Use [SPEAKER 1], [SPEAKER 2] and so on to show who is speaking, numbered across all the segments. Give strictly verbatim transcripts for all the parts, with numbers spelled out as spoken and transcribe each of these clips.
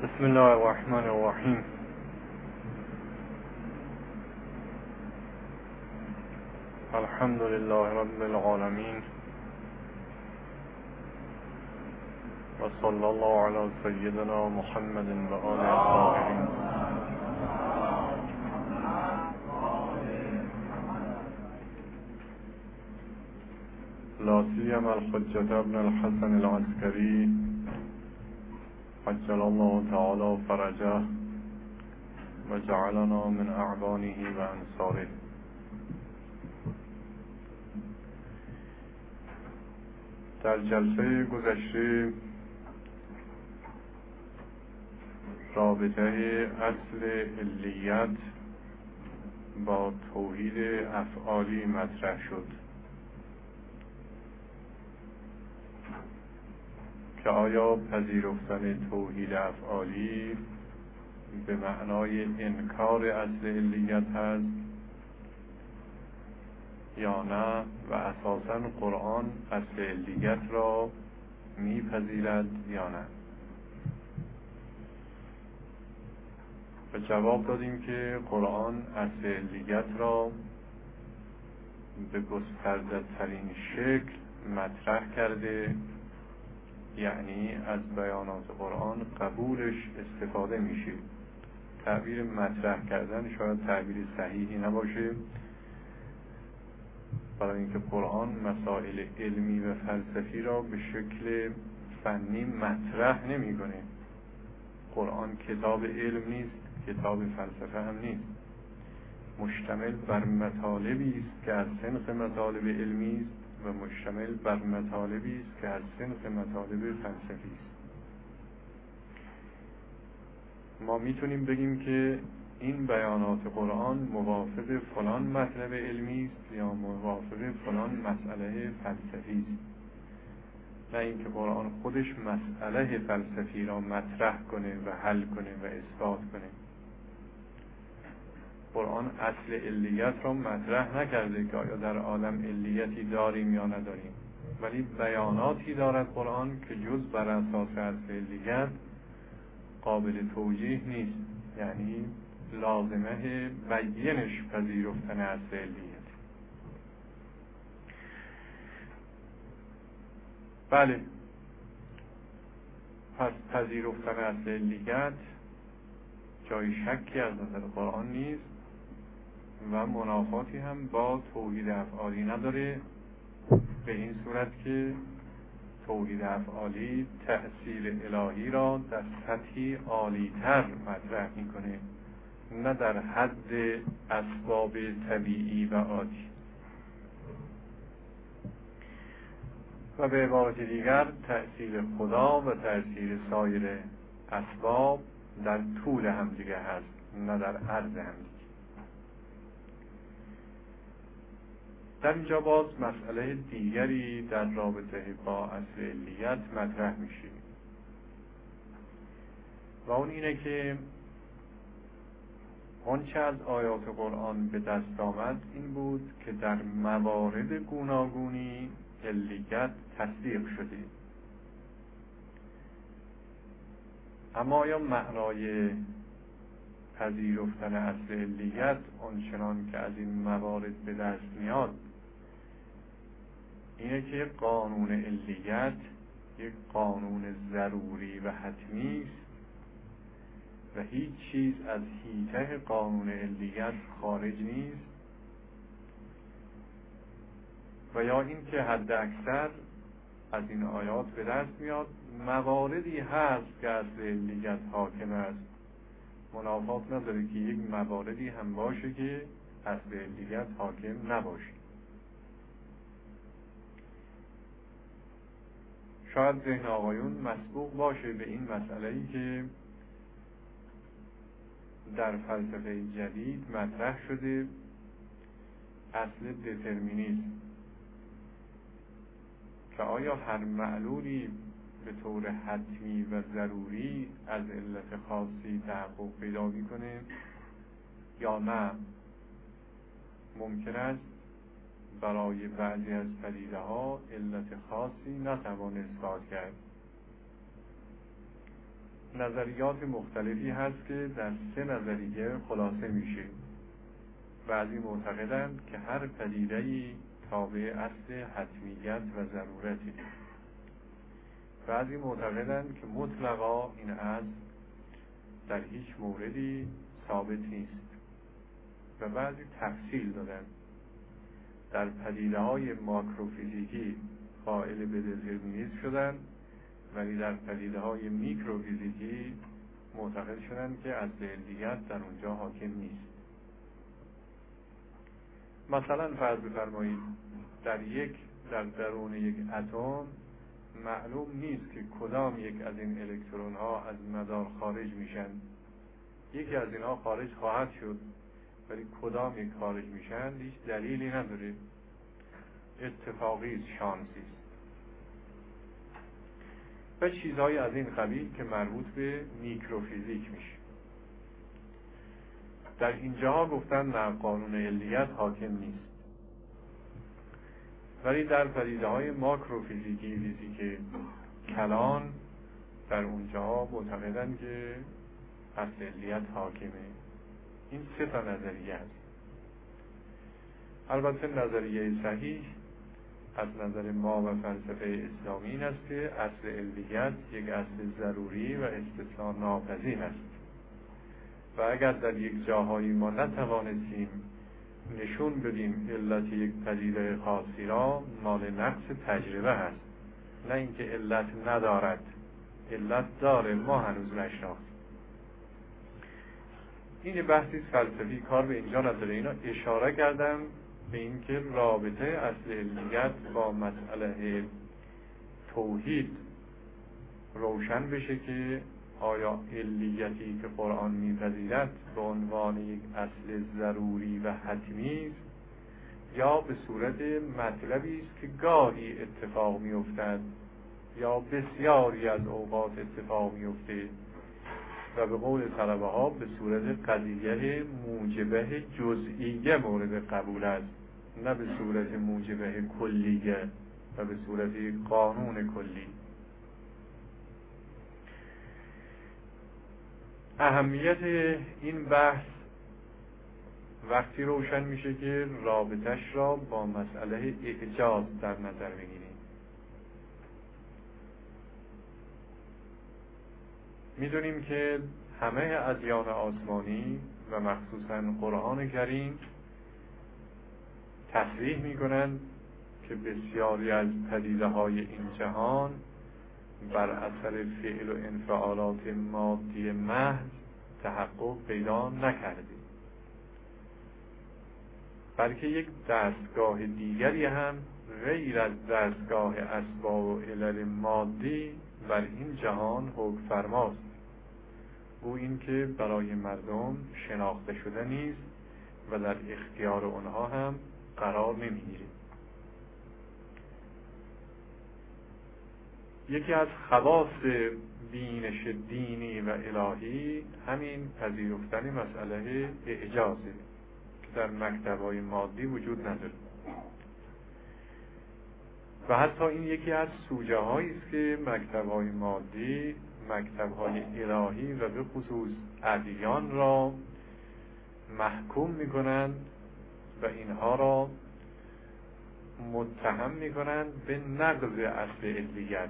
[SPEAKER 1] بسم الله الرحمن الرحیم. الحمد لله رب العالمین و صلی الله علی سیدنا محمد و آله الطاهرین. لا سیما الحجة ابن الحسن العسکری عجل الله تعالی فرجه و جعلنا من اعوانه و انصاره. در جلسه گذشته رابطه اصل علیت با توحید افعالی مطرح شد که آیا پذیرفتن توحید افعالی به معنای انکار اصل علیت هست یا نه و اساساً قرآن اصل علیت را میپذیرد یا نه. و جواب دادیم که قرآن اصل علیت را به گسترده ترین شکل مطرح کرده، یعنی از بیانات قرآن قبولش استفاده میشه. تعبیر مطرح کردن شاید تعبیر صحیحی نباشه، برای اینکه قرآن مسائل علمی و فلسفی را به شکل فنی مطرح نمیکنه. قرآن کتاب علم نیست، کتاب فلسفه هم نیست. مشتمل بر مطالبی است که از صنف مطالب علمی است و مشتمل بر مطالبی است که از صنف مطالب فلسفی است. ما میتونیم بگیم که این بیانات قرآن موافق فلان مطلب علمی است یا موافق فلان مسئله فلسفی است، نه اینکه قرآن خودش مسئله فلسفی را مطرح کنه و حل کنه و اثبات کنه. قرآن اصل علیت را مطرح نکرده که آیا در عالم علیتی داریم یا نداریم، ولی بیاناتی دارد قرآن که جز بر اساس اصل علیت قابل توجیه نیست، یعنی لازمه بیانش پذیرفتن اصل علیت. بله، پس پذیرفتن اصل علیت جای شکی از نظر قرآن نیست و منافاتی هم با توحید افعالی نداره، به این صورت که توحید افعالی تأثیر الهی را در سطحی عالی‌تر مطرح میکنه، نه در حد اسباب طبیعی و عادی. و به عبارت دیگر تأثیر خدا و تأثیر سایر اسباب در طول همدیگه هست، نه در عرض همدیگه. در اینجا باز مسئله دیگری در رابطه با اصل علیت مطرح میشه و اون اینه که آنچه از آیات قرآن به دست آمد این بود که در موارد گوناگونی علیت تصدیق شده، اما آیا معنای پذیرفتن اصل علیت آنچنان که از این موارد به دست میاد اینه که قانون علیت یک قانون ضروری و حتمی است و هیچ چیز از حیطه قانون علیت خارج نیست، و یا این که حد اکثر از این آیات به دست میاد مواردی هست که اصل علیت حاکم است، منافات نداره که یک مواردی هم باشه که اصل علیت حاکم نباشه. شاید ذهن آقایون مسبوق باشه به این مسئله‌ای که در فلسفه جدید مطرح شده، اصل دترمینیسم، که آیا هر معلولی به طور حتمی و ضروری از علت خاصی تحقق پیدا میکنه یا نه ممکن است برای بعضی از پدیده ها علت خاصی نتوان اثبات کرد. نظریات مختلفی هست که در سه نظریه خلاصه میشه. بعضی معتقدند که هر پدیده‌ای تابع اصل حتمیت و ضرورتی. بعضی معتقدند که مطلقا این اصل در هیچ موردی ثابت نیست و بعضی تفصیل دادند. در پدیده‌های ماکروفیزیکی قائل به دترمینیسم شدند، ولی در پدیده‌های میکروفیزیکی معتقد شدند که اصل علیت در اونجا حاکم نیست. مثلا فرض بفرمایید در یک در درون یک اتم معلوم نیست که کدام یک از این الکترون ها از مدار خارج میشن. یکی از اینها خارج خواهد شد، ولی کدام یک خارج میشن هیچ دلیلی نداره، اتفاقی است، شانسی است. و چیزهای از این قبیل که مربوط به میکروفیزیک میشه. در اینجاها گفتن نه، قانون علیت حاکم نیست. ولی در پدیده‌های ماکروفیزیکی، فیزیک کلان، در اونجاها معتقدن که اصل علیت حاکمه. این سه تا نظریه است. البته نظریه صحیح از نظر ما و فلسفه اسلامی این است که اصل علیت یک اصل ضروری و استثناء ناپذیر است و اگر در یک جاهایی ما نتوانستیم نشون بدیم علت یک پدیده خاصی را، مال نقص تجربه هست، نه اینکه علت ندارد. علت داره، ما هنوز نشناختیم. این بحثی فلسفی، کار به اینجا نداره. اینا اشاره کردم به اینکه رابطه اصل علیت با مسئله توحید روشن بشه که آیا علیتی که قرآن میپذیرد به عنوان یک اصل ضروری و حتمی است یا به صورت مطلبی است که گاهی اتفاق میافتد یا بسیاری از اوقات اتفاق میفته و به قول طلبه ها به صورت قضیه موجبه جزئیه مورد قبول است، نه به صورت موجبه کلیه و به صورت قانون کلی. اهمیت این بحث وقتی روشن میشه که رابطش را با مسئله اعجاز در نظر بگیریم. میدونیم که همه ادیان آسمانی و مخصوصاً قرآن کریم تصریح میکنند که بسیاری از پدیده‌های این جهان بر اثر فعل و انفعالات مادی محض تحقق پیدا نکرده، بلکه یک دستگاه دیگری هم غیر از دستگاه اسباب و علل مادی بر این جهان حکم فرماست. او این که برای مردم شناخته شده نیست و در اختیار آنها هم قرار نمیگیره. یکی از خواص بینش دینی و الهی همین پذیرفتن مسئله اعجازه که در مکتب‌های مادی وجود نداره و حتی این یکی از سوژه هایی است که مکتب‌های مادی، مکتب‌های الهی و به خصوص ادیان را محکوم می‌کنند و اینها را متهم می‌کنند به نقض اصل علیت.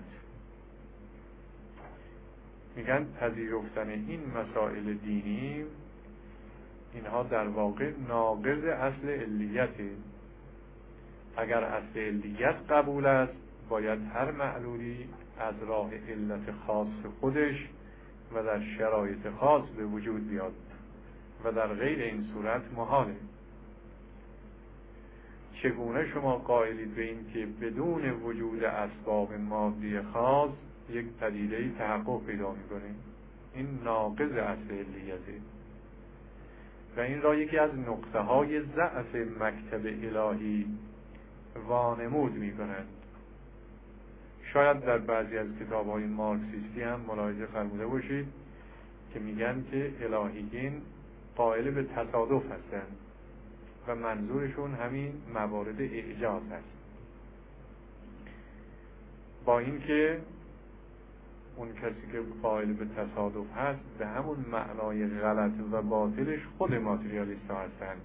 [SPEAKER 1] میگن پذیرفتن این مسائل دینی اینها در واقع ناقض اصل علیته. اگر اصل علیت قبول است باید هر معلولی از راه علت خاص خودش و در شرایط خاص به وجود بیاد و در غیر این صورت محاله. چگونه شما قائلید به این که بدون وجود اسباب مادی خاص یک پدیده تحقق پیدا می‌کنه؟ این ناقض اصل علیته و این را یکی از نقطه های ضعف مکتب الهی وانمود می‌کنند. شاید در بعضی از کتاب‌های مارکسیستی هم ملاحظه فرموده باشید که میگن که الهیین قائل به تصادف هستند و منظورشون همین موارد اعجاز هست، با اینکه اون کسی که قائل به تصادف هست به همون معنای غلط و باطلش خود ماتریالیست ها هستن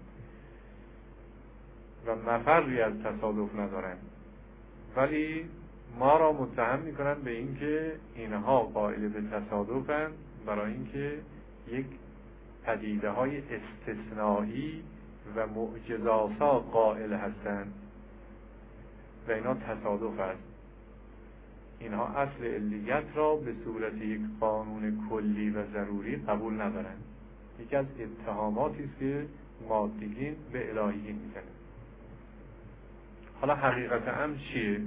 [SPEAKER 1] و مفری از تصادف ندارن، ولی ما را متهم میکنن به اینکه اینها قائل به تصادفن برای اینکه یک پدیده های استثنایی و معجزات‌ها قائل هستند و اینا تصادف است. اینها اصل علیت را به صورت یک قانون کلی و ضروری قبول ندارند. یکی از اتهاماتی است که مادیین به الهیین میزنند. حالا حقیقت امر چیه؟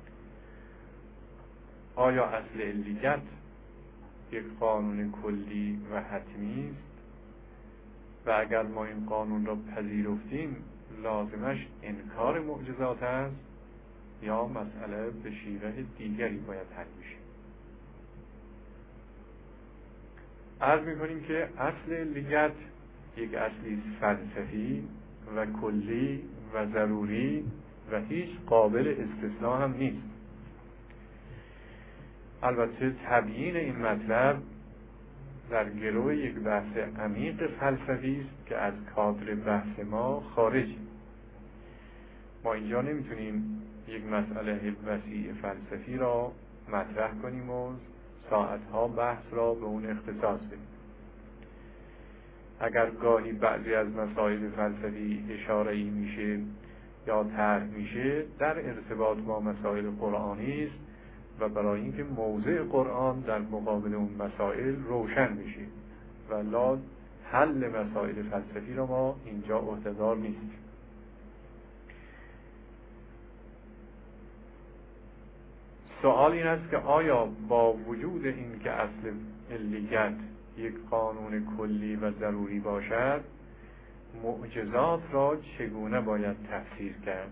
[SPEAKER 1] آیا اصل علیت یک قانون کلی و حتمی است و اگر ما این قانون را پذیرفتیم لازمش انکار معجزات است یا مسئله به شیوه دیگری باید حل بشه؟ عرض می‌کنیم که اصل علیت یک اصلی فلسفی و کلی و ضروری و هیچ قابل استثناء هم نیست. البته تبیین این مطلب در گرو یک بحث عمیق فلسفی است که از کادر بحث ما خارج. ما اینجا نمیتونیم یک مسئله وسیع فلسفی را مطرح کنیم و ساعتها بحث را به اون اختصاص بدیم. اگر گاهی بعضی از مسائل فلسفی اشاره‌ای میشه یا طرح میشه در ارتباط با مسائل قرآنی است و برای اینکه موضع قرآن در مقابل اون مسائل روشن بشه و لا حل مسائل فلسفی را ما اینجا عهده‌دار نیستیم. سوال این است که آیا با وجود این که اصل علیت یک قانون کلی و ضروری باشد معجزات را چگونه باید تفسیر کرد؟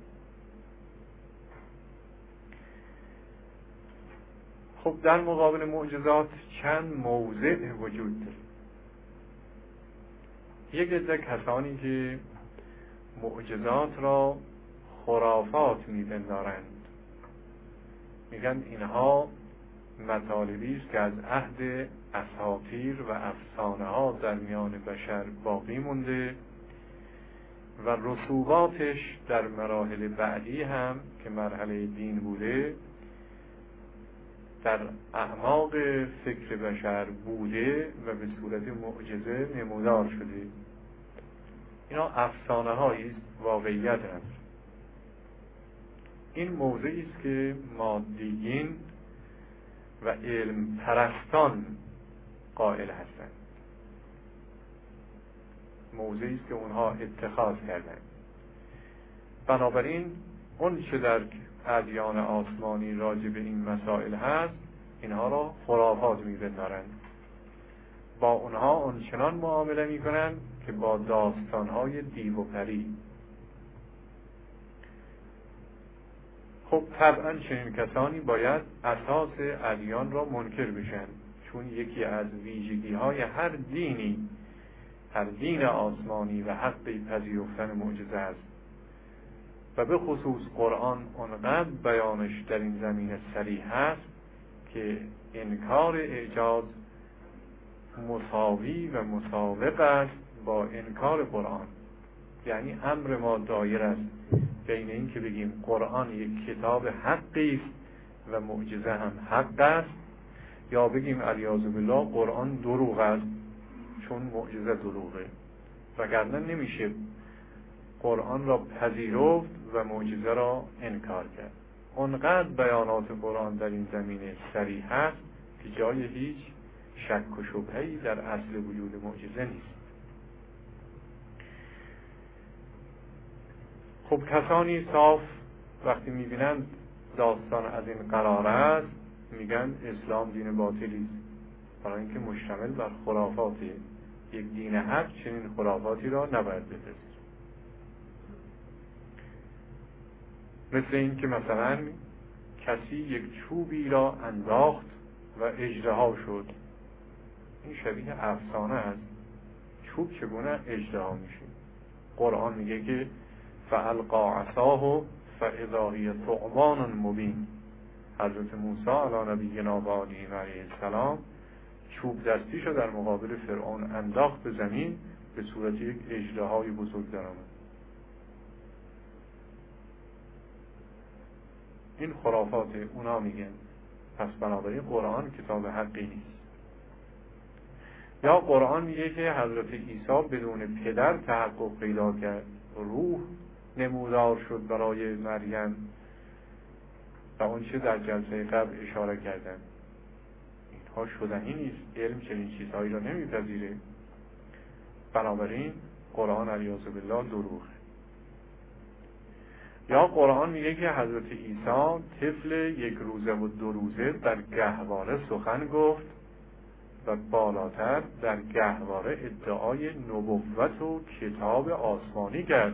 [SPEAKER 1] خب در مقابل معجزات چند موضع وجود داره. یک عده کسانی که معجزات را خرافات می‌پندارند میگن اینها مطالبی است که از عهد اساطیر و افسانه ها در میان بشر باقی مونده و رسوباتش در مراحل بعدی هم که مرحله دین بوده در اعماق فکر بشر بوده و به صورت معجزه نمودار شده. اینا افسانه هایی است، واقعیت هست. این موضعی است که مادیین و علم پرستان قائل هستند، موضعی است که اونها اتخاذ کردند. بنابراین اون چه در ادیان آسمانی راجع به این مسائل هست اینها را خرافات می‌پندارند. با اونها اونچنان معامله می‌کنند که با داستان‌های دیو و پری. خب طبعا چنین کسانی باید اساس ادیان را منکر بشن، چون یکی از ویژگی‌های هر دینی، هر دین آسمانی و حق پذیرفتن معجزه است و به خصوص قرآن اونقدر بیانش در این زمینه صریح است که انکار اعجاز مساوی و مساوق است با انکار قرآن. یعنی امر ما دایر است بین این که بگیم قرآن یک کتاب حقی است و معجزه هم حق است، یا بگیم علیاذ بالله قرآن دروغ است چون معجزه دروغه. وگرنه نمیشه قرآن را پذیرفت و معجزه را انکار کرد. اونقدر بیانات قرآن در این زمینه صریح است که جای هیچ شک و شبهه‌ای در اصل وجود معجزه نیست. خب کسانی صاف وقتی میبینند داستان از این قرار است میگن اسلام دین باطلی است، برای اینکه مشتمل بر خرافاته. یک دین حق چنین خرافاتی را نباید بپذیرد. مثل این که مثلا کسی یک چوبی را انداخت و اژدها شد، این شبیه افسانه است. چوب چگونه اژدها میشه؟ قرآن میگه که فالقی عصاه فاذا هی ثعبان مبین. حضرت موسی علی نبینا و آله علیه السلام چوب دستیشو در مقابل فرعون انداخت به زمین، به صورت یک اژدهای بزرگ در آمد. این خرافات اونا میگن. پس بنابراین قرآن کتاب حقی نیست. یا قرآن میگه که حضرت عیسی بدون پدر تحقق پیدا کرد، روح نمودار شد برای مریم و اون چه در جلسه قبل اشاره کردن. اینها شدنی نیست. علم چنین چیزهایی را نمیپذیره. بنابراین قرآن علیاذ بالله دروغه. یا قرآن میگه که حضرت عیسی طفل یک روزه و دو روزه در گهواره سخن گفت و بالاتر در گهواره ادعای نبوت و کتاب آسمانی کرد.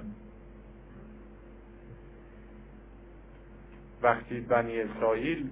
[SPEAKER 1] وقتی بنی اسرائیل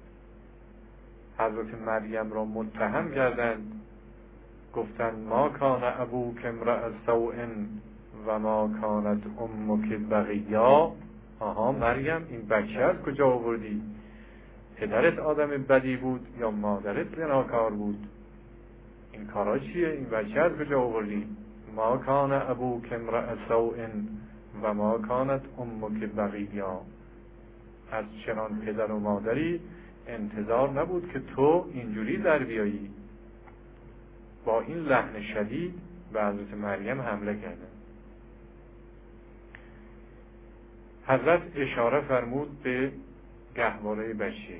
[SPEAKER 1] حضرت مریم را متهم کردند، گفتند ما کان ابوک امرأ سوء و ما کانت امک بغیا. آها مریم، این بچه از کجا آوردی؟ پدرت آدم بدی بود یا مادرت زناکار بود؟ این کارا چیه؟ این بچه از کجا آوردی؟ ما کان ابوک امرأ سوء و ما کانت امک بغیا. از چنان پدر و مادری انتظار نبود که تو اینجوری در بیایی. با این لحن شدید به حضرت مریم حمله کردن. حضرت اشاره فرمود به گهواره بچه،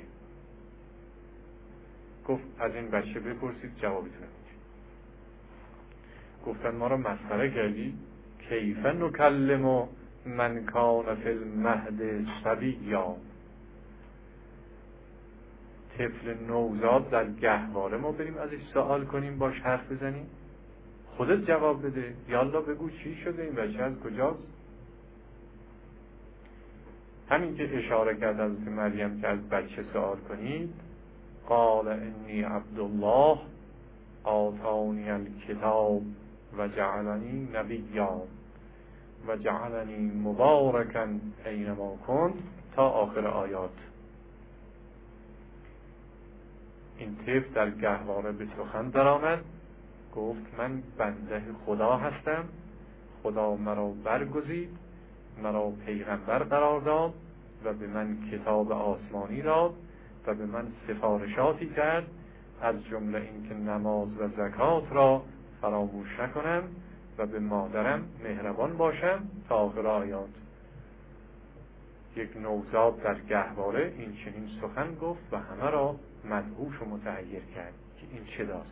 [SPEAKER 1] گفت از این بچه بپرسید جوابتون میدیم. گفتن ما را مسخره کردی؟ کیف نکلم من کان فی المهد صبیا. طفل نوزاد در گهواره ما بریم ازش سوال کنیم، باش حرف بزنیم؟ خودت جواب بده. یالا بگو چی شده، این بچه از کجاست؟ همین که اشاره کرد حضرت مریم که از بچه سوال کنید، قال انی عبدالله آتانی الکتاب و جعلنی نبیا و جعلنی مبارکا اینما کنت تا آخر آیات. این طفل در گهواره به سخن درآمد، گفت من بنده خدا هستم، خدا مرا برگزید، مرا پیغمبر قرار داد و به من کتاب آسمانی داد و به من سفارشاتی کرد، از جمله اینکه نماز و زکات را فراموش نکنم و به مادرم مهربان باشم تا آخر آیات. یک نوزاد در گهواره این چنین سخن گفت و همه را مدهوش و متحیر کرد که این چه داستان.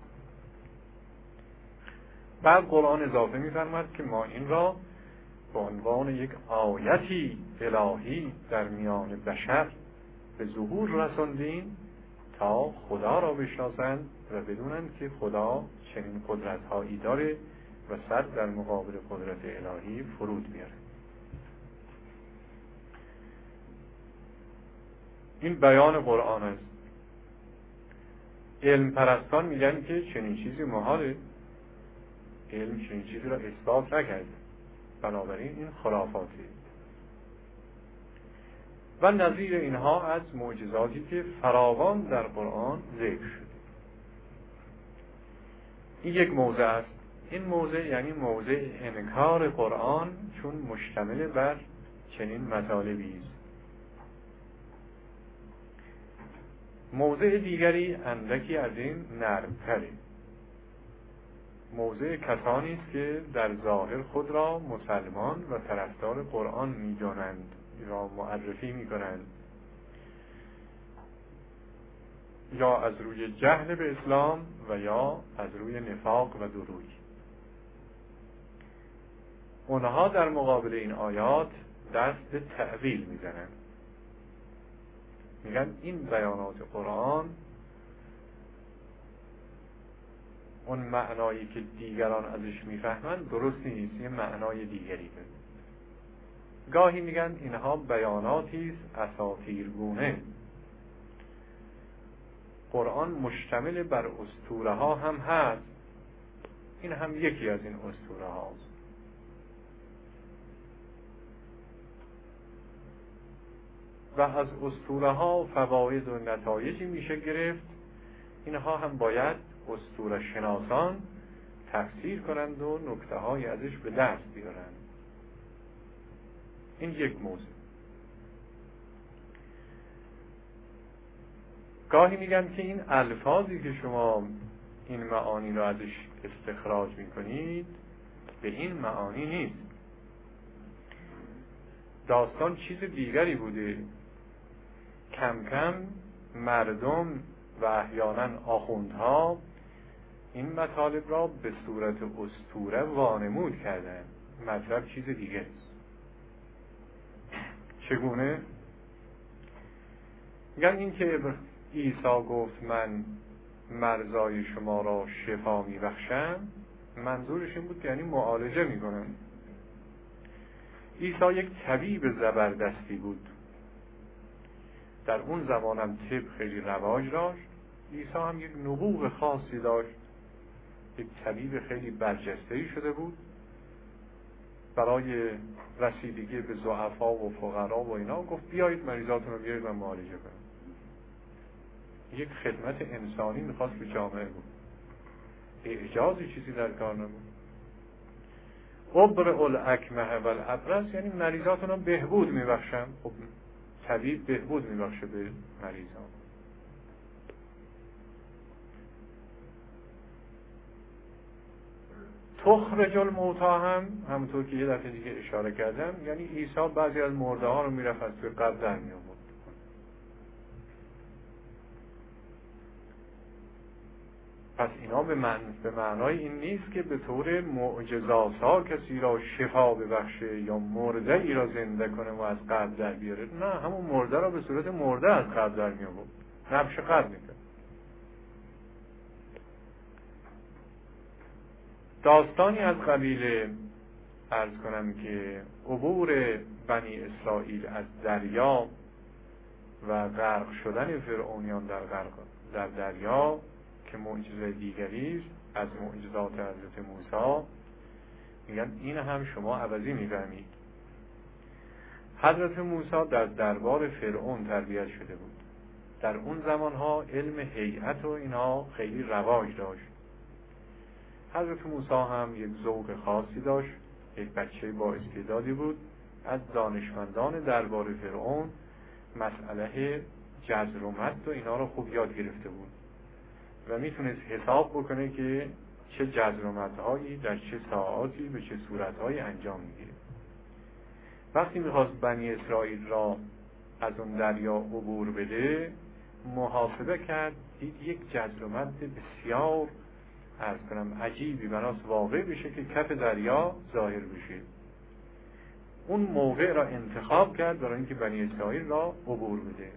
[SPEAKER 1] بعد قرآن اضافه می‌فرماید که ما این را به عنوان یک آیتی الهی در میان بشر به ظهور رساندیم تا خدا را بشناسند و بدونند که خدا چنین قدرت‌هایی داره و سر در مقابل قدرت الهی فرود بیاره. این بیان قرآن است. علم پرستان میگن که چنین چیزی محاله، علم چنین چیزی را اثبات نکرده، بنابراین این خرافاتی. و نظیر اینها از معجزاتی که فراوان در قرآن ذکر شده. این یک موضع است. این موضع یعنی موضع انکار قرآن، چون مشتمل بر چنین مطالبی است. موضع دیگری اندکی از این نرم‌تره. موضع کسانی است که در ظاهر خود را مسلمان و طرفدار قرآن می‌دانند یا معرفی می‌کنند، یا از روی جهل به اسلام و یا از روی نفاق و دروغ. اونها در مقابل این آیات دست به تأویل می‌زنند، میگن این بیانات قرآن اون معنایی که دیگران ازش میفهمند درست نیست، یه معنای دیگری داره. گاهی میگن اینها بیاناتی است اساطیرگونه. قرآن مشتمل بر اسطوره ها هم هست، این هم یکی از این اسطوره هاست. و از اسطوره ها فواید و نتایجی میشه گرفت. اینها هم باید اسطوره شناسان تفسیر کنند و نکته های ازش به دست بیارند. این یک موضوع. گاهی میگن که این الفاظی که شما این معانی رو ازش استخراج میکنید به این معانی نیست. داستان چیز دیگری بوده. کم کم مردم و احیانا آخوندها این مطالب را به صورت اسطوره وانمود کردن. مطلب چیز دیگه است. چگونه؟ میگن این که عیسی گفت من مرضای شما را شفا میبخشم، منظورش این بود که یعنی معالجه میکنم. عیسی یک طبیب زبردستی بود. در اون زمان هم طب خیلی رواج داشت. عیسی هم یک نبوغ خاصی داشت. یک طبیب خیلی برجسته‌ای شده بود. برای رسیدگی به ضعفا و فقرا و اینا گفت بیایید مریضاتون رو بیایید من معالجه کنم. یک خدمت انسانی میخواست به جامعه بود. اعجازی چیزی در کار نبود. ابرئ الاکمه و الابرص یعنی مریضاتون رو بهبود میبخشم. خب طبیب بهبود میبخشه به مریضان. تخرج الموتی هم همونطور که یه دفعه دیگه اشاره کردم، یعنی عیسی بعضی از مرده ها رو میرفت از توی قبر در می آورد. پس اینا به من به معنای این نیست که به طور معجزات ها کسی را شفا ببخشه یا مرده ای را زنده کنه و از قبر در بیاره. نه، همون مرده را به صورت مرده از قبر در می آورد. نبش قبر میکرد. داستانی از قبیل عرض کنم که عبور بنی اسرائیل از دریا و غرق شدن فرعونیان در غرق در دریا که معجزه دیگری است از معجزات حضرت موسی، میگن این هم شما عوضی میفهمید. حضرت موسی در دربار فرعون تربیت شده بود. در اون زمانها علم هیئت و اینا خیلی رواج داشت. حضرت موسی هم یک ذوق خاصی داشت. یک بچه با استعدادی بود. از دانشمندان دربار فرعون مسئله جذر و مد و اینا رو خوب یاد گرفته بود و میتونست حساب بکنه که چه جذر و مدهایی در چه ساعاتی به چه صورتهایی انجام میگیره. وقتی میخواست بنی اسرائیل را از اون دریا عبور بده، محاسبه کرد، دید یک جذر و مد بسیار عرض کنم عجیبی بناست واقع بشه که کف دریا ظاهر بشه. اون موقع را انتخاب کرد برای اینکه بنی اسرائیل را عبور بده.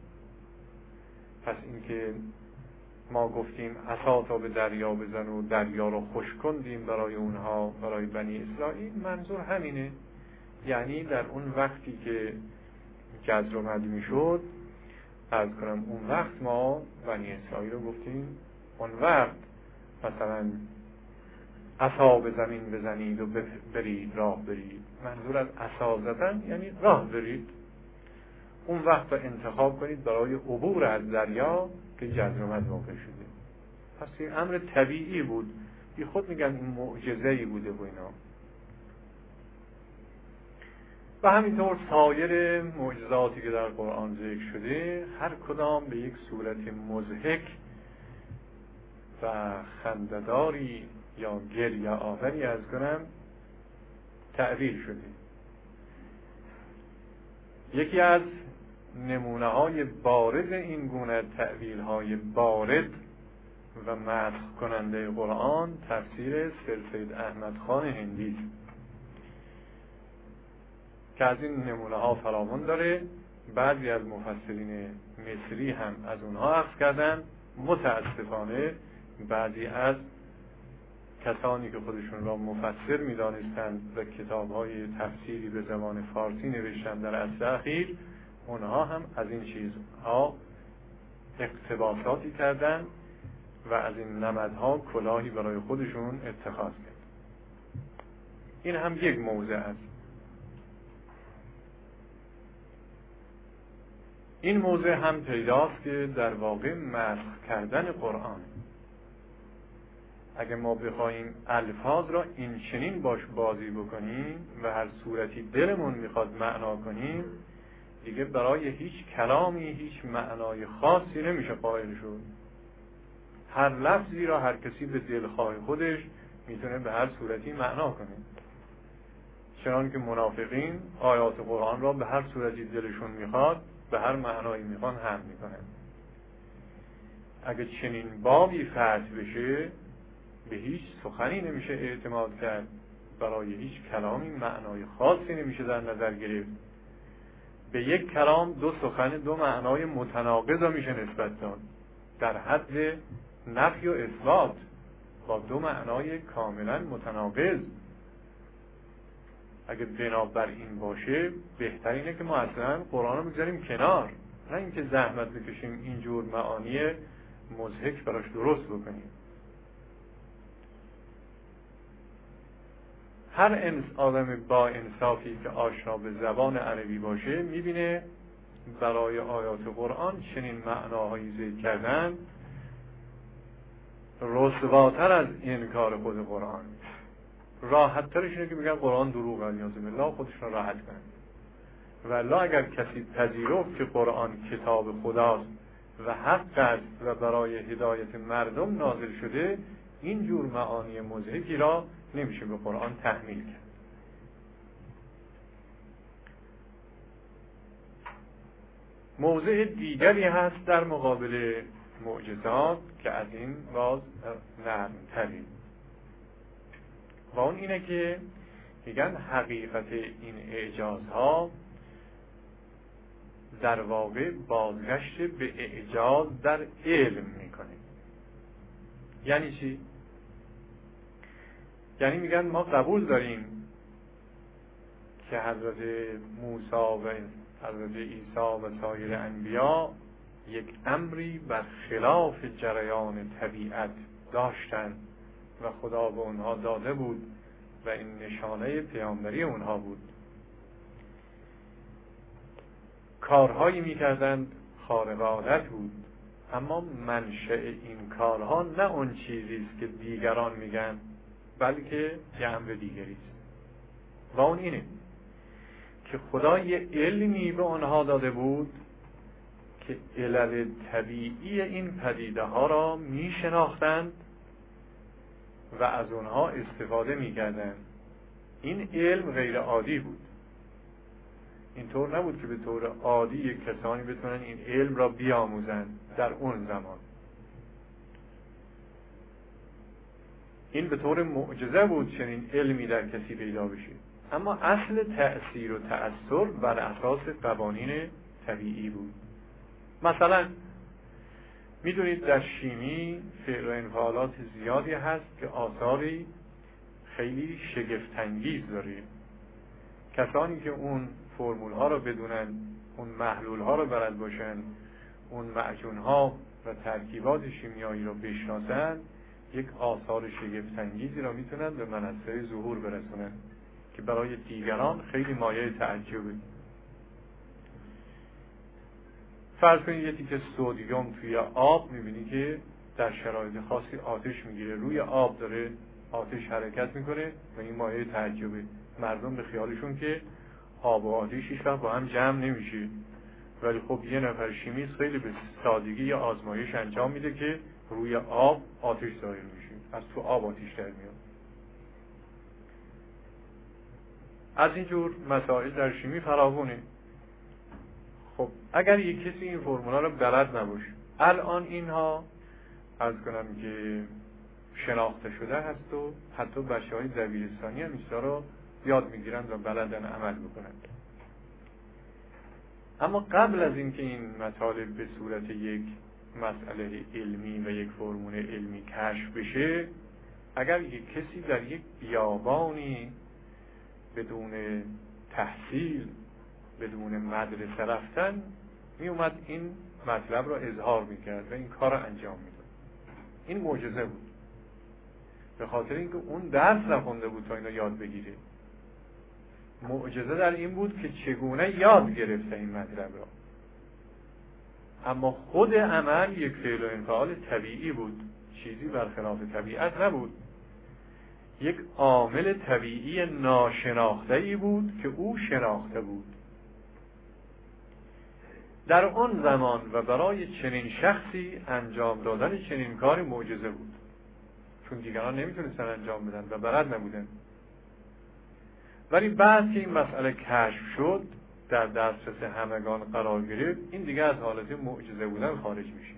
[SPEAKER 1] پس اینکه ما گفتیم عصا تا به دریا بزن و دریا را خشک کندیم برای اونها، برای بنی اسرائیل، منظور همینه. یعنی در اون وقتی که جذر و مد میشد، عرض کنم اون وقت ما بنی اسرائیل رو گفتیم اون وقت مثلا عصا به زمین بزنید و برید راه برید. منظور از عصا زدن یعنی راه برید. اون وقت رو انتخاب کنید برای عبور از دریا که جذر و مد واقع شده. پس این امر طبیعی بود. بی خود میگن این معجزه‌ای بوده و اینا. و همینطور سایر معجزاتی که در قرآن ذکر شده هر کدام به یک صورت مضحک و خنده‌داری یا گریه آوری از کنم تعبیر شده. یکی از نمونه های بارز این گونه تعبیر های بارد و مسخ کننده قرآن تفسیر سید احمد خان هندی که از این نمونه ها فراوان داره. بعضی از مفسرین مصری هم از اونها اخذ کردن. متاسفانه بعضی از کسانی که خودشون را مفسر می‌دانستند و کتاب‌های تفسیری به زبان فارسی نوشتند در عصر اخیر، اونها هم از این چیزها اقتباساتی کردند و از این نمدها کلاهی برای خودشون اتخاذ کرد. این هم یک موضع است. این موضع هم پیداست که در واقع مسخ کردن قرآن، اگه ما بخوایم الفاظ را این چنین باش بازی بکنیم و هر صورتی دلمون میخواد معنا کنیم، دیگه برای هیچ کلامی هیچ معنای خاصی نمیشه قائل شد. هر لفظی را هر کسی به دلخواه خودش میتونه به هر صورتی معنا کنه، چنان که منافقین آیات قرآن را به هر صورتی دلشون میخواد به هر معنایی میخوان هم میکنن. اگه چنین بابی فتح بشه به هیچ سخنی نمیشه اعتماد کرد، برای هیچ کلامی معنای خاصی نمیشه در نظر گرفت. به یک کلام دو سخن دو معنای متناقض را میشه نسبت داد در حد نفی و اثبات با دو معنای کاملا متناقض. اگه بنابر این باشه بهترینه که ما اصلا قرآن رو بگذاریم کنار، نه اینکه زحمت بکشیم اینجور معانی مضحک براش درست بکنیم. هر انس آدم با انصافی که آشنا به زبان عربی باشه میبینه برای آیات قرآن چنین معناهایی ذکر کردن رسواتر از انکار خود قرآن. راحت ترش اینه که بگن قرآن دروغ است، نیاز بالله خودشون راحت کنن. والله اگر کسی پذیرفت که قرآن کتاب خداست و حق است و برای هدایت مردم نازل شده، این جور معانی مضحکی را نمیشه به قرآن تحمیل کرد. موضع دیگری هست در مقابل معجزات که از این باز نرم‌تری، و اون اینه که میگن حقیقت این اعجازها در واقع بازگشت به اعجاز در علم میکنه. یعنی چی؟ یعنی میگن ما قبول داریم که حضرت موسی و حضرت عیسی و سایر انبیا یک امری بر خلاف جریان طبیعت داشتند و خدا به اونها داده بود و این نشانه پیامبری اونها بود. کارهایی میکردند خارق عادت بود، اما منشأ این کارها نه اون چیزی است که دیگران میگن، بلکه یه امر دیگری است. و اون اینه که خدا یه علمی به آنها داده بود که علل طبیعی این پدیده ها را می شناختند و از اونها استفاده می کردند. این علم غیر عادی بود. اینطور نبود که به طور عادی یک کسانی بتونن این علم را بیاموزند در اون زمان. این به طور معجزه بود چنین علمی در کسی پیدا بشه، اما اصل تأثیر و تأثیر بر اساس قوانین طبیعی بود. مثلا میدونید در شیمی فعل و انفعالات زیادی هست که آثاری خیلی شگفت‌انگیز داره. کسانی که اون فرمول ها رو بدونن، اون محلول ها رو بلد باشن، اون معجون ها و ترکیبات شیمیایی رو بشناسن، یک آثار شگفت‌انگیزی را میتونن به منصه ظهور برسونن که برای دیگران خیلی مایه تعجبه. فرض کنید یه تیکه سدیم توی آب میبینی که در شرایط خاصی آتش میگیره، روی آب داره آتش حرکت میکنه و این مایه تعجبه. مردم به خیالشون که آب و آتش هیچ وقت با هم جمع نمیشه، ولی خب یه نفر شیمیست خیلی به سادگی یه آزمایش انجام میده که روی آب آتش ظاهر میشه، از تو آب آتش در میاد. از اینجور مسائل در شیمی فراوونه. خب اگر یک کسی این فرمولا رو بلد نباشه، الان اینها از کنم که شناخته شده هست و حتی بچه های دبیرستانی هم ایستا رو یاد میگیرند و بلدن عمل بکنند. اما قبل از اینکه این مطالب به صورت یک مسئله علمی و یک فرمول علمی کشف بشه، اگر یک کسی در یک بیابانی بدون تحصیل، بدون مدرسه رفتن می اومد این مطلب را اظهار میکرد و این کار را انجام میداد، این معجزه بود. به خاطر اینکه اون درس نخونده بود تا اینو یاد بگیره. معجزه در این بود که چگونه یاد گرفته این مطلب را. اما خود عمل یک فعل و انفعال طبیعی بود، چیزی برخلاف طبیعت نبود، یک عامل طبیعی ناشناخته‌ای بود که او شناخته بود. در آن زمان و برای چنین شخصی انجام دادن چنین کاری معجزه بود، چون دیگران نمیتونستن انجام بدن و بلد نبودن. ولی بعد که این مسئله کشف شد، در دسترس همگان قرار گرفت، این دیگه از حالت معجزه بودن خارج میشه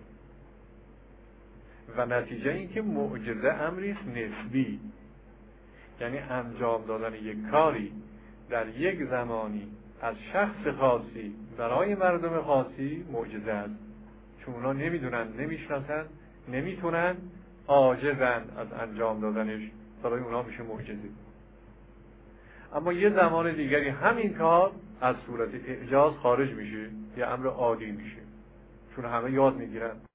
[SPEAKER 1] و نتیجه این که معجزه امری است نسبی، یعنی انجام دادن یک کاری در یک زمانی از شخص خاصی برای مردم خاصی معجزه است، چون اونا نمیدونن، نمیشناسن، نمیتونن، عاجزن از انجام دادنش، برای اونا میشه معجزه. اما یه زمان دیگری همین کار از صورت اعجاز خارج میشه، یه امر عادی میشه، چون همه یاد میگیرن